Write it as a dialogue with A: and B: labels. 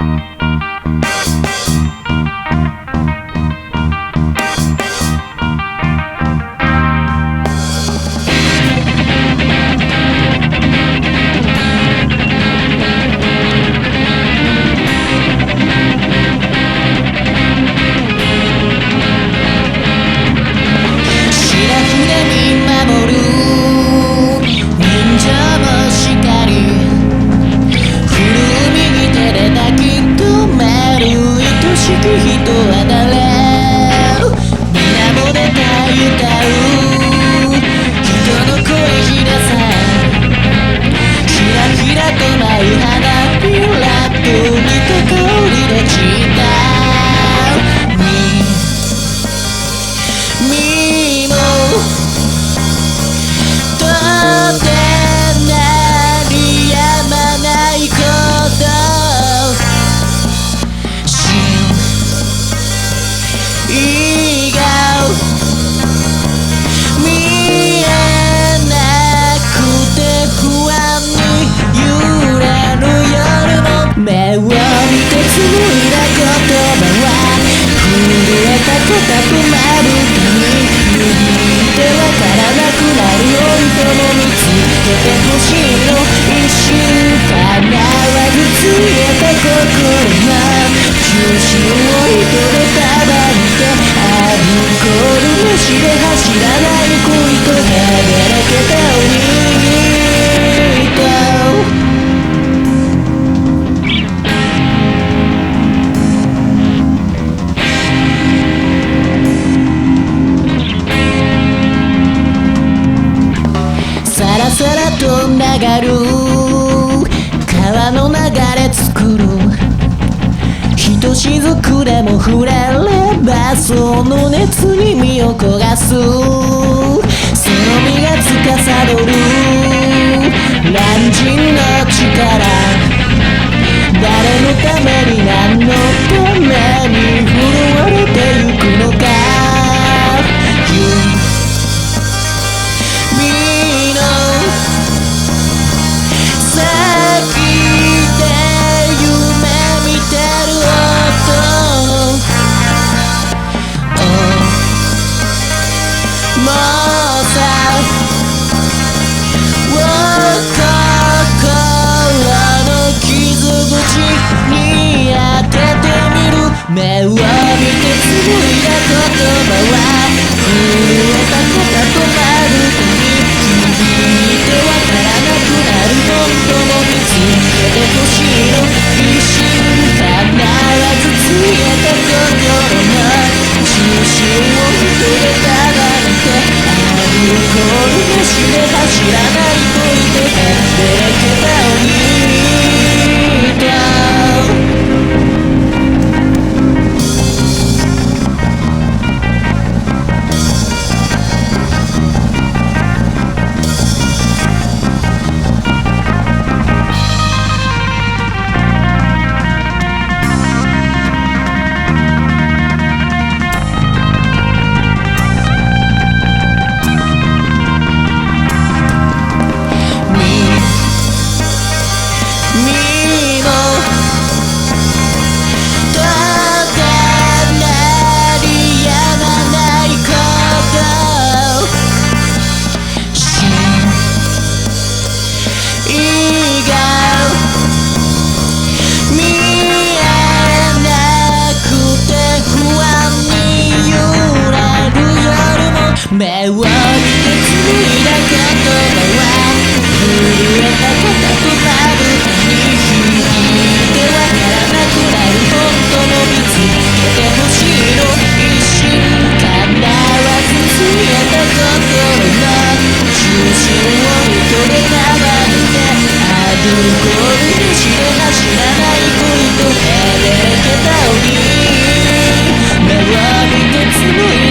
A: さらと流る川の流れ作るひとしずくでも触れればその熱に身を焦がすその身が司る乱人の力誰のために何のために震われてゆくのか目を見て紡いだ言葉は震えた肩となるたび響いてわからなくなる本当も見つけてほしいの一瞬必ずついた心の中心を人で束ねてアルコールなしで走らない恋とへべけた鬼だ目を見て紡いだ言葉は震えた肩となるたび響いてわからなくなる本当も見つけてほしいの一瞬必ずついた心の中心を糸で束ねてアルコールなしで走らない恋とへべれけた鬼目を見て紡いだ